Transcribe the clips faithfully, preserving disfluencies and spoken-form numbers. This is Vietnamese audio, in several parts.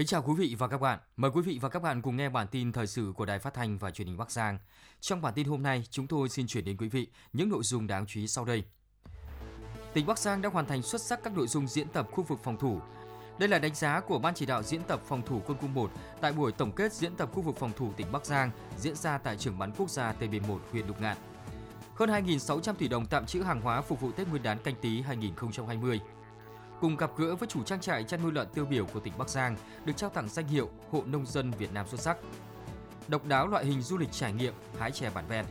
Kính chào quý vị và các bạn. Mời quý vị và các bạn cùng nghe bản tin thời sự của Đài Phát thanh và Truyền hình Bắc Giang. Trong bản tin hôm nay, chúng tôi xin chuyển đến quý vị những nội dung đáng chú ý sau đây. Tỉnh Bắc Giang đã hoàn thành xuất sắc các nội dung diễn tập khu vực phòng thủ. Đây là đánh giá của Ban chỉ đạo diễn tập phòng thủ quân khu một tại buổi tổng kết diễn tập khu vực phòng thủ tỉnh Bắc Giang diễn ra tại Trường bắn quốc gia T B một huyện Lục Ngạn. Hơn hai nghìn sáu trăm tỷ đồng tạm trữ hàng hóa phục vụ Tết Nguyên đán Canh Tý hai nghìn không trăm hai mươi. Cùng gặp gỡ với chủ trang trại chăn nuôi lợn tiêu biểu của tỉnh Bắc Giang, được trao tặng danh hiệu Hộ nông dân Việt Nam xuất sắc. Độc đáo loại hình du lịch trải nghiệm hái chè bản ven.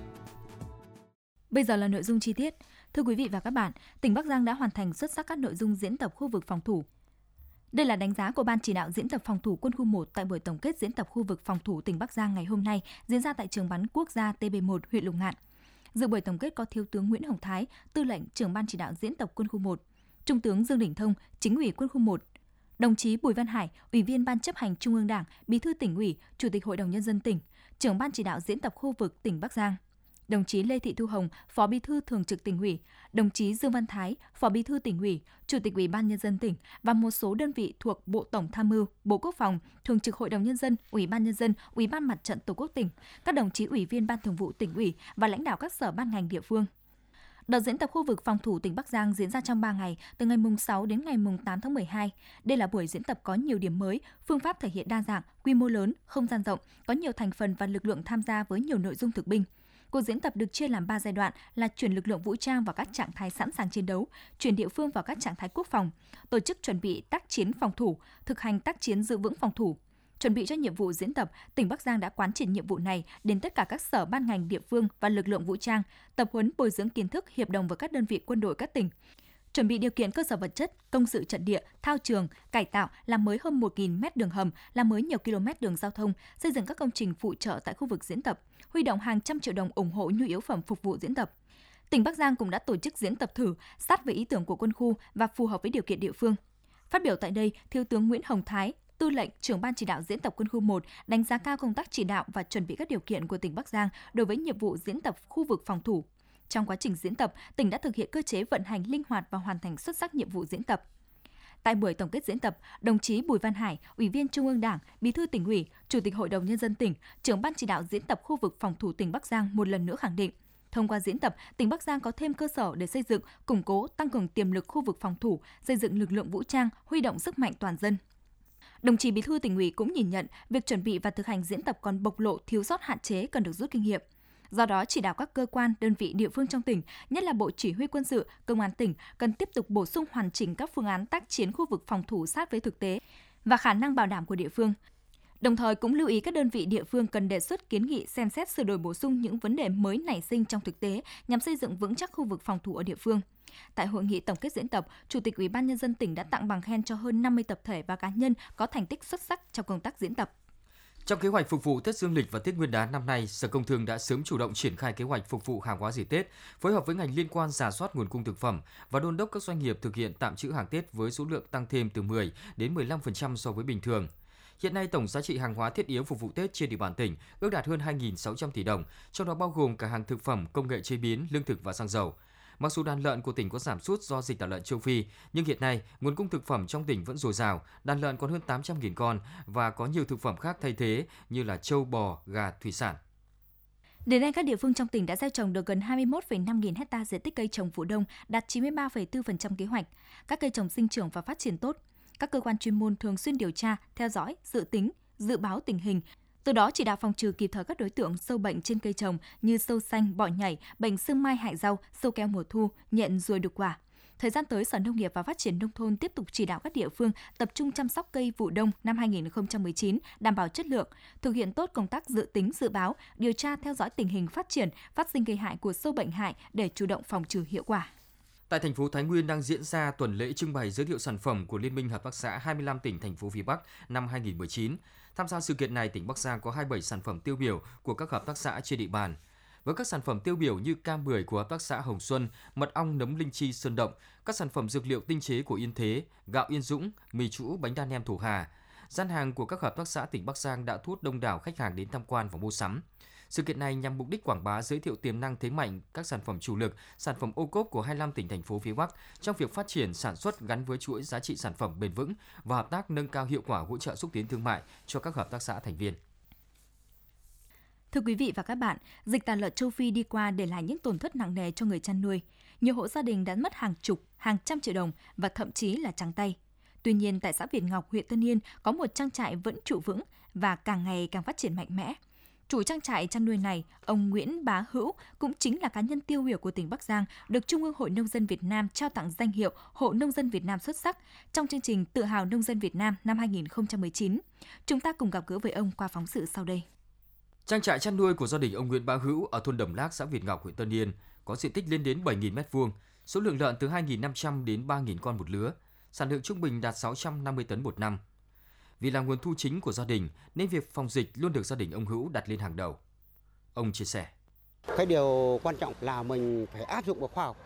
Bây giờ là nội dung chi tiết. Thưa quý vị và các bạn, tỉnh Bắc Giang đã hoàn thành xuất sắc các nội dung diễn tập khu vực phòng thủ. Đây là đánh giá của Ban chỉ đạo diễn tập phòng thủ quân khu một tại buổi tổng kết diễn tập khu vực phòng thủ tỉnh Bắc Giang ngày hôm nay diễn ra tại Trường bắn quốc gia T B một huyện Lục Ngạn. Dự buổi tổng kết có Thiếu tướng Nguyễn Hồng Thái, Tư lệnh Trưởng Ban chỉ đạo diễn tập quân khu một, Trung tướng Dương Đình Thông, Chính ủy quân khu một, đồng chí Bùi Văn Hải, Ủy viên Ban chấp hành Trung ương Đảng, Bí thư Tỉnh ủy, Chủ tịch Hội đồng nhân dân tỉnh, Trưởng Ban chỉ đạo diễn tập khu vực tỉnh Bắc Giang, đồng chí Lê Thị Thu Hồng, Phó Bí thư Thường trực Tỉnh ủy, đồng chí Dương Văn Thái, Phó Bí thư Tỉnh ủy, Chủ tịch Ủy ban nhân dân tỉnh và một số đơn vị thuộc Bộ Tổng tham mưu, Bộ Quốc phòng, Thường trực Hội đồng nhân dân, Ủy ban nhân dân, Ủy ban Mặt trận Tổ quốc tỉnh, các đồng chí ủy viên Ban Thường vụ Tỉnh ủy và lãnh đạo các sở ban ngành địa phương. Đợt diễn tập khu vực phòng thủ tỉnh Bắc Giang diễn ra trong ba ngày, từ ngày sáu đến ngày tám tháng mười hai. Đây là buổi diễn tập có nhiều điểm mới, phương pháp thể hiện đa dạng, quy mô lớn, không gian rộng, có nhiều thành phần và lực lượng tham gia với nhiều nội dung thực binh. Cuộc diễn tập được chia làm ba giai đoạn là chuyển lực lượng vũ trang vào các trạng thái sẵn sàng chiến đấu, chuyển địa phương vào các trạng thái quốc phòng, tổ chức chuẩn bị tác chiến phòng thủ, thực hành tác chiến giữ vững phòng thủ. Chuẩn bị cho nhiệm vụ diễn tập, tỉnh Bắc Giang đã quán triệt nhiệm vụ này đến tất cả các sở ban ngành địa phương và lực lượng vũ trang, tập huấn bồi dưỡng kiến thức hiệp đồng với các đơn vị quân đội các tỉnh. Chuẩn bị điều kiện cơ sở vật chất, công sự trận địa, thao trường, cải tạo, làm mới hơn một nghìn mét đường hầm, làm mới nhiều km đường giao thông, xây dựng các công trình phụ trợ tại khu vực diễn tập, huy động hàng trăm triệu đồng ủng hộ nhu yếu phẩm phục vụ diễn tập. Tỉnh Bắc Giang cũng đã tổ chức diễn tập thử, sát với ý tưởng của quân khu và phù hợp với điều kiện địa phương. Phát biểu tại đây, Thiếu tướng Nguyễn Hồng Thái, Tư lệnh Trưởng Ban chỉ đạo diễn tập quân khu một đánh giá cao công tác chỉ đạo và chuẩn bị các điều kiện của tỉnh Bắc Giang đối với nhiệm vụ diễn tập khu vực phòng thủ. Trong quá trình diễn tập, tỉnh đã thực hiện cơ chế vận hành linh hoạt và hoàn thành xuất sắc nhiệm vụ diễn tập. Tại buổi tổng kết diễn tập, đồng chí Bùi Văn Hải, Ủy viên Trung ương Đảng, Bí thư Tỉnh ủy, Chủ tịch Hội đồng nhân dân tỉnh, Trưởng Ban chỉ đạo diễn tập khu vực phòng thủ tỉnh Bắc Giang một lần nữa khẳng định, thông qua diễn tập, tỉnh Bắc Giang có thêm cơ sở để xây dựng, củng cố, tăng cường tiềm lực khu vực phòng thủ, xây dựng lực lượng vũ trang, huy động sức mạnh toàn dân. Đồng chí Bí thư Tỉnh ủy cũng nhìn nhận việc chuẩn bị và thực hành diễn tập còn bộc lộ thiếu sót hạn chế cần được rút kinh nghiệm. Do đó, chỉ đạo các cơ quan, đơn vị địa phương trong tỉnh, nhất là Bộ Chỉ huy Quân sự, Công an tỉnh cần tiếp tục bổ sung hoàn chỉnh các phương án tác chiến khu vực phòng thủ sát với thực tế và khả năng bảo đảm của địa phương. Đồng thời cũng lưu ý các đơn vị địa phương cần đề xuất kiến nghị xem xét sửa đổi bổ sung những vấn đề mới nảy sinh trong thực tế nhằm xây dựng vững chắc khu vực phòng thủ ở địa phương. Tại hội nghị tổng kết diễn tập, Chủ tịch Ủy ban nhân dân tỉnh đã tặng bằng khen cho hơn năm mươi tập thể và cá nhân có thành tích xuất sắc trong công tác diễn tập. Trong kế hoạch phục vụ Tết Dương lịch và Tết Nguyên đán năm nay, Sở Công Thương đã sớm chủ động triển khai kế hoạch phục vụ hàng hóa dịp Tết, phối hợp với ngành liên quan rà soát nguồn cung thực phẩm và đôn đốc các doanh nghiệp thực hiện tạm trữ hàng Tết với số lượng tăng thêm từ mười đến mười lăm phần trăm so với bình thường. Hiện nay, tổng giá trị hàng hóa thiết yếu phục vụ Tết trên địa bàn tỉnh ước đạt hơn hai nghìn sáu trăm tỷ đồng, trong đó bao gồm cả hàng thực phẩm, công nghệ chế biến, lương thực và xăng dầu. Mặc dù đàn lợn của tỉnh có giảm sút do dịch tả lợn châu Phi, nhưng hiện nay nguồn cung thực phẩm trong tỉnh vẫn dồi dào, đàn lợn còn hơn tám trăm nghìn con và có nhiều thực phẩm khác thay thế như là trâu, bò, gà, thủy sản. Đến nay, các địa phương trong tỉnh đã gieo trồng được gần hai mươi mốt phẩy năm nghìn hectare diện tích cây trồng vụ đông, đạt chín mươi ba phẩy bốn phần trăm kế hoạch. Các cây trồng sinh trưởng và phát triển tốt. Các cơ quan chuyên môn thường xuyên điều tra, theo dõi, dự tính, dự báo tình hình, từ đó chỉ đạo phòng trừ kịp thời các đối tượng sâu bệnh trên cây trồng như sâu xanh, bọ nhảy, bệnh sương mai hại rau, sâu keo mùa thu, nhện ruồi đục quả. Thời gian tới, Sở Nông nghiệp và Phát triển Nông thôn tiếp tục chỉ đạo các địa phương tập trung chăm sóc cây vụ đông năm hai nghìn không trăm mười chín, đảm bảo chất lượng, thực hiện tốt công tác dự tính, dự báo, điều tra theo dõi tình hình phát triển, phát sinh gây hại của sâu bệnh hại để chủ động phòng trừ hiệu quả. Tại thành phố Thái Nguyên đang diễn ra tuần lễ trưng bày giới thiệu sản phẩm của Liên minh Hợp tác xã hai mươi lăm tỉnh thành phố phía Bắc năm hai nghìn không trăm mười chín. Tham gia sự kiện này, tỉnh Bắc Giang có hai mươi bảy sản phẩm tiêu biểu của các hợp tác xã trên địa bàn. Với các sản phẩm tiêu biểu như cam bưởi của hợp tác xã Hồng Xuân, mật ong nấm linh chi Sơn Động, các sản phẩm dược liệu tinh chế của Yên Thế, gạo Yên Dũng, mì trũ, bánh đa nem Thổ Hà. Gian hàng của các hợp tác xã tỉnh Bắc Giang đã thu hút đông đảo khách hàng đến tham quan và mua sắm. Sự kiện này nhằm mục đích quảng bá, giới thiệu tiềm năng thế mạnh các sản phẩm chủ lực, sản phẩm ô cốp của hai mươi lăm tỉnh thành phố phía Bắc trong việc phát triển sản xuất gắn với chuỗi giá trị sản phẩm bền vững và hợp tác nâng cao hiệu quả hỗ trợ xúc tiến thương mại cho các hợp tác xã thành viên. Thưa quý vị và các bạn, dịch tả lợn châu Phi đi qua để lại những tổn thất nặng nề cho người chăn nuôi. Nhiều hộ gia đình đã mất hàng chục, hàng trăm triệu đồng và thậm chí là trắng tay. Tuy nhiên, tại xã Việt Ngọc, huyện Tân Yên có một trang trại vẫn trụ vững và càng ngày càng phát triển mạnh mẽ. Chủ trang trại chăn nuôi này, ông Nguyễn Bá Hữu, cũng chính là cá nhân tiêu biểu của tỉnh Bắc Giang, được Trung ương Hội Nông dân Việt Nam trao tặng danh hiệu Hộ Nông dân Việt Nam xuất sắc trong chương trình Tự hào Nông dân Việt Nam năm hai nghìn không trăm mười chín. Chúng ta cùng gặp gỡ với ông qua phóng sự sau đây. Trang trại chăn nuôi của gia đình ông Nguyễn Bá Hữu ở thôn Đầm Lác, xã Việt Ngọc, huyện Tân Yên có diện tích lên đến bảy nghìn mét vuông, số lượng lợn từ hai nghìn năm trăm đến ba nghìn con một lứa, sản lượng trung bình đạt sáu trăm năm mươi tấn một năm. Vì là nguồn thu chính của gia đình nên việc phòng dịch luôn được gia đình ông Hữu đặt lên hàng đầu. Ông chia sẻ: Cái điều quan trọng là mình phải áp dụng vào khoa học.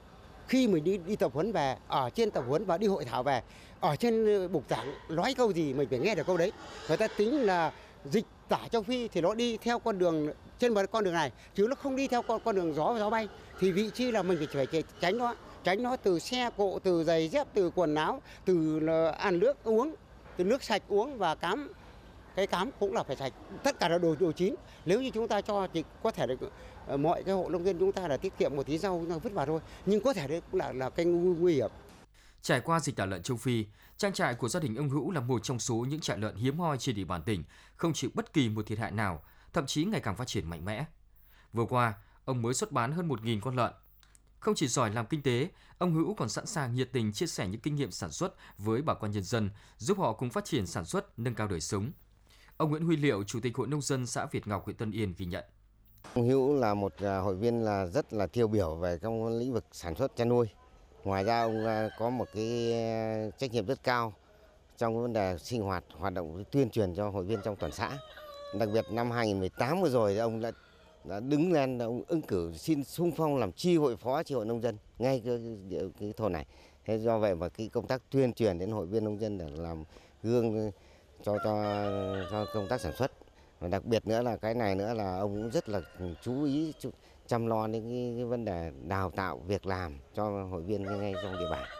Khi mình đi đi tập huấn về, ở trên tập huấn và đi hội thảo về, ở trên bục giảng nói câu gì mình phải nghe được câu đấy. Người ta tính là dịch tả châu Phi thì nó đi theo con đường trên một con đường này, chứ nó không đi theo con con đường gió gió bay. Thì vị trí là mình phải phải tránh nó, tránh nó từ xe cộ, từ giày dép, từ quần áo, từ ăn nước uống, từ nước sạch uống và cám. Cái cám cũng là phải sạch, tất cả là đồ đồ chín. Nếu như chúng ta cho thì có thể được mọi cái hộ nông dân chúng ta là tiết kiệm một tí rau vứt vào thôi, nhưng có thể đấy cũng là là cái nguy hiểm. Trải qua dịch tả lợn châu Phi, trang trại của gia đình ông Hữu là một trong số những trại lợn hiếm hoi trên địa bàn tỉnh, không chịu bất kỳ một thiệt hại nào, thậm chí ngày càng phát triển mạnh mẽ. Vừa qua, ông mới xuất bán hơn một nghìn con lợn. Không chỉ giỏi làm kinh tế, ông Hữu còn sẵn sàng nhiệt tình chia sẻ những kinh nghiệm sản xuất với bà con nhân dân, giúp họ cùng phát triển sản xuất, nâng cao đời sống. Ông Nguyễn Huy Liệu, Chủ tịch Hội Nông dân xã Việt Ngọc, huyện Tân Yên ghi nhận. Ông Hữu là một hội viên là rất là tiêu biểu về trong lĩnh vực sản xuất chăn nuôi. Ngoài ra ông có một cái trách nhiệm rất cao trong vấn đề sinh hoạt, hoạt động tuyên truyền cho hội viên trong toàn xã. Đặc biệt năm hai nghìn không trăm mười tám vừa rồi ông đã, đã đứng lên, ông ứng cử xin xung phong làm chi hội phó chi hội nông dân ngay cái, cái thôn này. Thế do vậy mà cái công tác tuyên truyền đến hội viên nông dân để làm gương cho cho cho công tác sản xuất. Và đặc biệt nữa là cái này nữa là ông cũng rất là chú ý chăm lo đến cái, cái vấn đề đào tạo việc làm cho hội viên ngay trong địa bàn.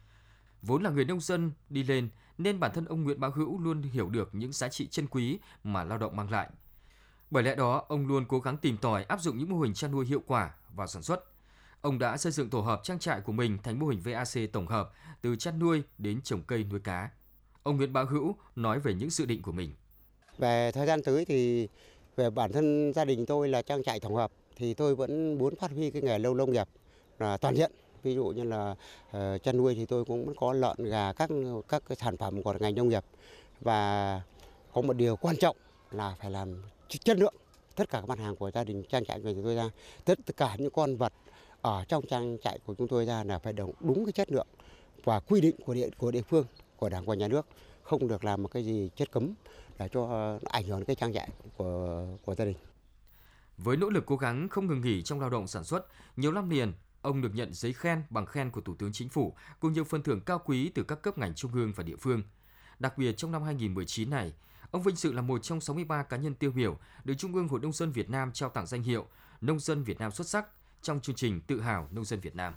Vốn là người nông dân đi lên nên bản thân ông Nguyễn Bá Hữu luôn hiểu được những giá trị chân quý mà lao động mang lại. Bởi lẽ đó, ông luôn cố gắng tìm tòi áp dụng những mô hình chăn nuôi hiệu quả vào sản xuất. Ông đã xây dựng tổ hợp trang trại của mình thành mô hình vê a xê tổng hợp từ chăn nuôi đến trồng cây nuôi cá. Ông Nguyễn Bá Hữu nói về những dự định của mình. Về thời gian tới thì về bản thân gia đình tôi là trang trại tổng hợp thì tôi vẫn muốn phát huy cái nghề lâu nông nghiệp là toàn diện. Ví dụ như là uh, chăn nuôi thì tôi cũng có lợn, gà, các các cái sản phẩm của ngành nông nghiệp. Và có một điều quan trọng là phải làm chất lượng tất cả các mặt hàng của gia đình trang trại của chúng tôi ra. Tất cả những con vật ở trong trang trại của chúng tôi ra là phải đúng, đúng cái chất lượng và quy định của địa của địa phương, của Đảng và Nhà nước, không được làm một cái gì chất cấm để cho ảnh hưởng đến cái trang trại của của gia đình. Với nỗ lực cố gắng không ngừng nghỉ trong lao động sản xuất, nhiều năm liền, ông được nhận giấy khen, bằng khen của Thủ tướng Chính phủ cùng nhiều phần thưởng cao quý từ các cấp ngành trung ương và địa phương. Đặc biệt trong năm hai nghìn không trăm mười chín này, ông vinh dự là một trong sáu mươi ba cá nhân tiêu biểu được Trung ương Hội Nông dân Việt Nam trao tặng danh hiệu Nông dân Việt Nam xuất sắc trong chương trình Tự hào Nông dân Việt Nam.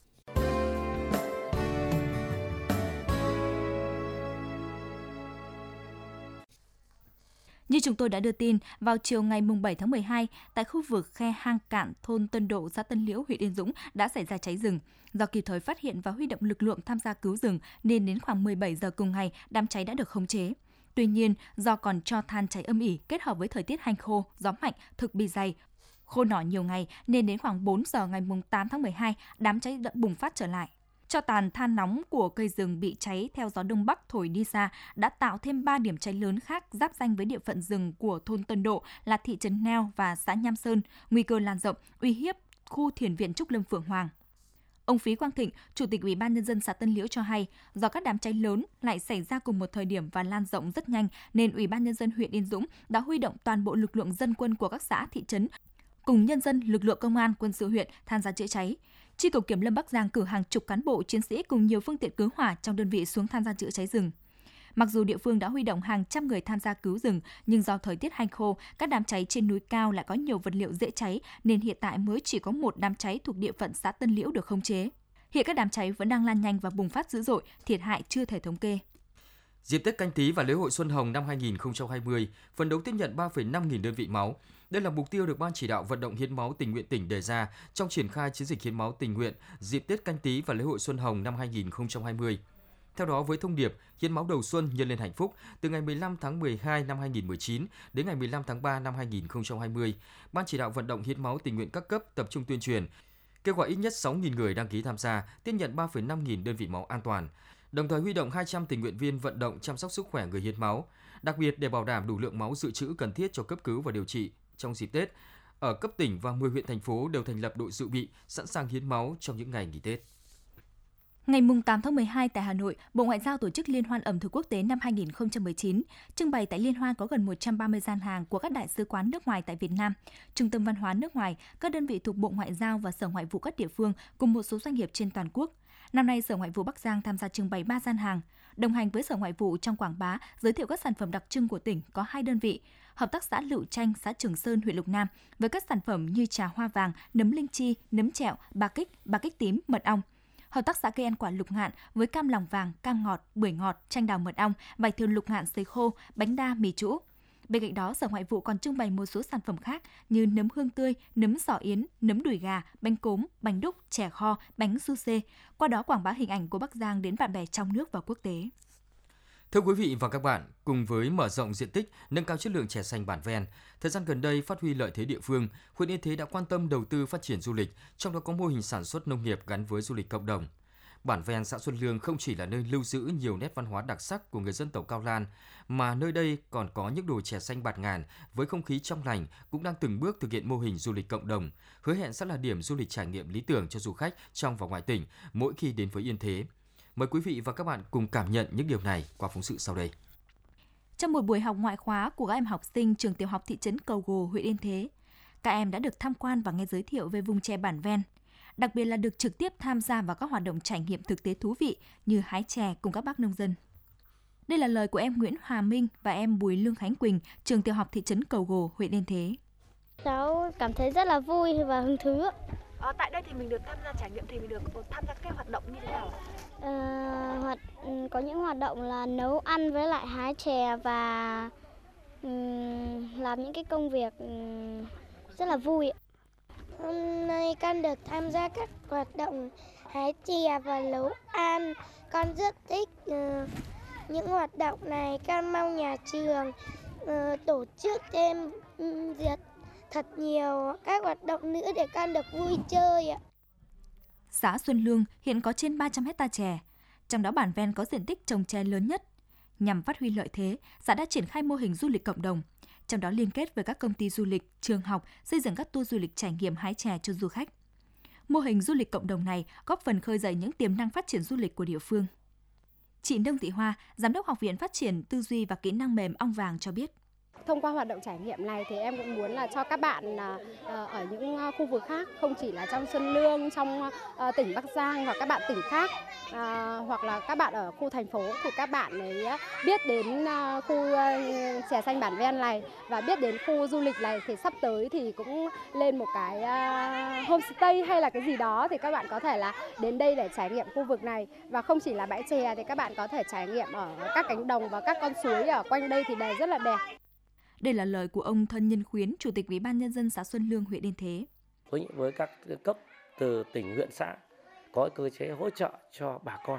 Như chúng tôi đã đưa tin, vào chiều ngày bảy tháng mười hai, tại khu vực khe hang cạn thôn Tân Độ, xã Tân Liễu, huyện Yên Dũng đã xảy ra cháy rừng. Do kịp thời phát hiện và huy động lực lượng tham gia cứu rừng nên đến khoảng mười bảy giờ cùng ngày, đám cháy đã được khống chế. Tuy nhiên, do còn tro than cháy âm ỉ kết hợp với thời tiết hanh khô, gió mạnh, thực bì dày, khô nỏ nhiều ngày nên đến khoảng bốn giờ ngày tám tháng mười hai, đám cháy đã bùng phát trở lại. Tro tàn than nóng của cây rừng bị cháy theo gió đông bắc thổi đi xa đã tạo thêm ba điểm cháy lớn khác giáp ranh với địa phận rừng của thôn Tân Độ là thị trấn Neo và xã Nham Sơn, nguy cơ lan rộng, uy hiếp khu thiền viện Trúc Lâm Phượng Hoàng. Ông Phí Quang Thịnh, Chủ tịch Ủy ban Nhân dân xã Tân Liễu cho hay, do các đám cháy lớn lại xảy ra cùng một thời điểm và lan rộng rất nhanh nên Ủy ban Nhân dân huyện Yên Dũng đã huy động toàn bộ lực lượng dân quân của các xã, thị trấn cùng nhân dân, lực lượng công an, quân sự huyện tham gia chữa cháy. Chi cục Kiểm lâm Bắc Giang cử hàng chục cán bộ chiến sĩ cùng nhiều phương tiện cứu hỏa trong đơn vị xuống tham gia chữa cháy rừng. Mặc dù địa phương đã huy động hàng trăm người tham gia cứu rừng, nhưng do thời tiết hanh khô, các đám cháy trên núi cao lại có nhiều vật liệu dễ cháy, nên hiện tại mới chỉ có một đám cháy thuộc địa phận xã Tân Liễu được khống chế. Hiện các đám cháy vẫn đang lan nhanh và bùng phát dữ dội, thiệt hại chưa thể thống kê. Dịp Tết Canh Tý và lễ hội Xuân Hồng năm hai nghìn không trăm hai mươi, phấn đấu tiếp nhận ba phẩy năm nghìn đơn vị máu. Đây là mục tiêu được Ban chỉ đạo vận động hiến máu tình nguyện tỉnh đề ra trong triển khai chiến dịch hiến máu tình nguyện dịp Tết Canh Tý và lễ hội Xuân Hồng năm hai nghìn không trăm hai mươi. Theo đó, với thông điệp hiến máu đầu xuân nhân lên hạnh phúc, từ ngày mười lăm tháng mười hai năm hai nghìn không trăm mười chín đến ngày mười lăm tháng ba năm hai nghìn không trăm hai mươi, Ban chỉ đạo vận động hiến máu tình nguyện các cấp tập trung tuyên truyền, kêu gọi ít nhất sáu nghìn người đăng ký tham gia, tiếp nhận ba phẩy năm nghìn đơn vị máu an toàn. Đồng thời huy động hai trăm tình nguyện viên vận động chăm sóc sức khỏe người hiến máu, đặc biệt để bảo đảm đủ lượng máu dự trữ cần thiết cho cấp cứu và điều trị trong dịp Tết. Ở cấp tỉnh và mười huyện thành phố đều thành lập đội dự bị sẵn sàng hiến máu trong những ngày nghỉ Tết. Ngày tám tháng mười hai tại Hà Nội, Bộ Ngoại giao tổ chức Liên hoan ẩm thực quốc tế năm hai nghìn không trăm mười chín. Trưng bày tại Liên hoan có gần một trăm ba mươi gian hàng của các đại sứ quán nước ngoài tại Việt Nam, trung tâm văn hóa nước ngoài, các đơn vị thuộc Bộ Ngoại giao và Sở Ngoại vụ các địa phương cùng một số doanh nghiệp trên toàn quốc. Năm nay, Sở Ngoại vụ Bắc Giang tham gia trưng bày ba gian hàng. Đồng hành với Sở Ngoại vụ trong quảng bá, giới thiệu các sản phẩm đặc trưng của tỉnh có hai đơn vị. Hợp tác xã Lựu Chanh, xã Trường Sơn, huyện Lục Nam với các sản phẩm như trà hoa vàng, nấm linh chi, nấm chẹo, bà kích, bà kích tím, mật ong. Hợp tác xã cây ăn quả Lục Ngạn với cam lòng vàng, cam ngọt, bưởi ngọt, chanh đào mật ong, vải thiều Lục Ngạn sấy khô, bánh đa, mì trũ. Bên cạnh đó, Sở Ngoại vụ còn trưng bày một số sản phẩm khác như nấm hương tươi, nấm sò yến, nấm đùi gà, bánh cốm, bánh đúc, chè kho, bánh su xê. Qua đó quảng bá hình ảnh của Bắc Giang đến bạn bè trong nước và quốc tế. Thưa quý vị và các bạn, cùng với mở rộng diện tích, nâng cao chất lượng chè xanh bản ven, thời gian gần đây phát huy lợi thế địa phương, huyện Yên Thế đã quan tâm đầu tư phát triển du lịch, trong đó có mô hình sản xuất nông nghiệp gắn với du lịch cộng đồng. Bản ven xã Xuân Lương không chỉ là nơi lưu giữ nhiều nét văn hóa đặc sắc của người dân tộc Cao Lan, mà nơi đây còn có những đồi chè xanh bạt ngàn với không khí trong lành, cũng đang từng bước thực hiện mô hình du lịch cộng đồng, hứa hẹn sẽ là điểm du lịch trải nghiệm lý tưởng cho du khách trong và ngoài tỉnh mỗi khi đến với Yên Thế. Mời quý vị và các bạn cùng cảm nhận những điều này qua phóng sự sau đây. Trong một buổi học ngoại khóa của các em học sinh trường tiểu học thị trấn Cầu Gồ, huyện Yên Thế, các em đã được tham quan và nghe giới thiệu về vùng chè bản ven. Đặc biệt là được trực tiếp tham gia vào các hoạt động trải nghiệm thực tế thú vị như hái chè cùng các bác nông dân. Đây là lời của em Nguyễn Hòa Minh và em Bùi Lương Khánh Quỳnh, trường tiểu học thị trấn Cầu Gồ, huyện Yên Thế. Cháu cảm thấy rất là vui và hứng thú. À, tại đây thì mình được tham gia trải nghiệm thì mình được tham gia các hoạt động như thế nào? À, hoạt, có những hoạt động là nấu ăn với lại hái chè và um, làm những cái công việc um, rất là vui. Hôm nay con được tham gia các hoạt động hái chè và nấu ăn. Con rất thích uh, những hoạt động này. Con mong nhà trường uh, tổ chức thêm um, thật nhiều các hoạt động nữa để con được vui chơi ạ. Xã Xuân Lương hiện có trên ba trăm héc ta chè, trong đó bản ven có diện tích trồng chè lớn nhất. Nhằm phát huy lợi thế, xã đã triển khai mô hình du lịch cộng đồng, trong đó liên kết với các công ty du lịch, trường học xây dựng các tour du lịch trải nghiệm hái chè cho du khách. Mô hình du lịch cộng đồng này góp phần khơi dậy những tiềm năng phát triển du lịch của địa phương. Chị Nông Thị Hoa, Giám đốc Học viện Phát triển Tư duy và Kỹ năng mềm Ong Vàng cho biết. Thông qua hoạt động trải nghiệm này thì em cũng muốn là cho các bạn ở những khu vực khác, không chỉ là trong Xuân Lương, trong tỉnh Bắc Giang hoặc các bạn tỉnh khác, hoặc là các bạn ở khu thành phố thì các bạn ấy biết đến khu chè xanh bản ven này và biết đến khu du lịch này, thì sắp tới thì cũng lên một cái homestay hay là cái gì đó thì các bạn có thể là đến đây để trải nghiệm khu vực này. Và không chỉ là bãi chè thì các bạn có thể trải nghiệm ở các cánh đồng và các con suối ở quanh đây thì đều rất là đẹp. Đây là lời của ông Thân Nhân Khuyến, Chủ tịch Ủy ban Nhân dân xã Xuân Lương, huyện Yên Thế. Với, với các cấp từ tỉnh, huyện, xã có cơ chế hỗ trợ cho bà con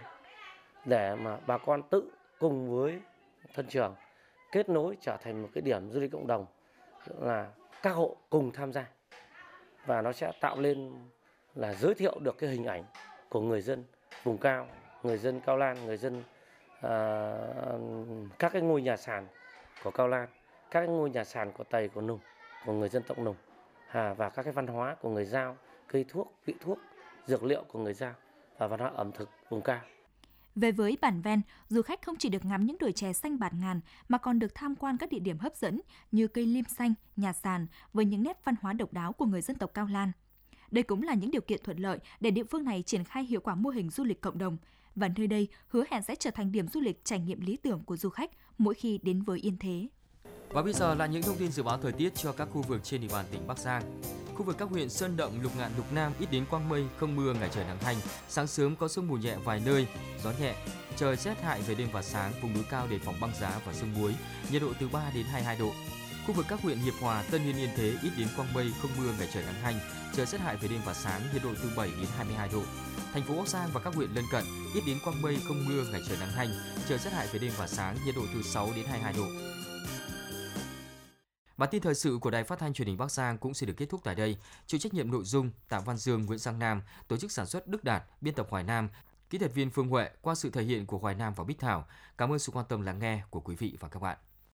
để mà bà con tự cùng với thân trường kết nối trở thành một cái điểm du lịch cộng đồng, là các hộ cùng tham gia, và nó sẽ tạo lên là giới thiệu được cái hình ảnh của người dân vùng cao, người dân Cao Lan, người dân à, các cái ngôi nhà sàn của Cao Lan, các ngôi nhà sàn của Tày, của Nùng, của người dân tộc Nùng, à, và các cái văn hóa của người Dao, cây thuốc, vị thuốc, dược liệu của người Dao và văn hóa ẩm thực vùng cao. Về với bản ven, du khách không chỉ được ngắm những đồi chè xanh bạt ngàn mà còn được tham quan các địa điểm hấp dẫn như cây liêm xanh, nhà sàn với những nét văn hóa độc đáo của người dân tộc Cao Lan. Đây cũng là những điều kiện thuận lợi để địa phương này triển khai hiệu quả mô hình du lịch cộng đồng, và nơi đây hứa hẹn sẽ trở thành điểm du lịch trải nghiệm lý tưởng của du khách mỗi khi đến với Yên Thế. Và bây giờ là những thông tin dự báo thời tiết cho các khu vực trên địa bàn tỉnh Bắc Giang. Khu vực các huyện Sơn Động, Lục Ngạn, Lục Nam ít đến quang mây, không mưa, ngày trời nắng hanh. Sáng sớm có sương mù nhẹ vài nơi, gió nhẹ. Trời rét hại về đêm và sáng, vùng núi cao đề phòng băng giá và sương muối. Nhiệt độ từ ba đến hai mươi hai độ. Khu vực các huyện Hiệp Hòa, Tân Yên, Yên Thế ít đến quang mây, không mưa, ngày trời nắng hanh. Trời rét hại về đêm và sáng, nhiệt độ từ bảy đến hai mươi hai độ. Thành phố Bắc Giang và các huyện lân cận ít đến quang mây, không mưa, ngày trời nắng hanh. Trời rét hại về đêm và sáng, nhiệt độ từ sáu đến hai mươi hai độ. Bản tin thời sự của Đài Phát thanh Truyền hình Bắc Giang cũng sẽ được kết thúc tại đây. Chịu trách nhiệm nội dung Tạ Văn Dương, Nguyễn Giang Nam, tổ chức sản xuất Đức Đạt, biên tập Hoài Nam, kỹ thuật viên Phương Huệ qua sự thể hiện của Hoài Nam và Bích Thảo. Cảm ơn sự quan tâm lắng nghe của quý vị và các bạn.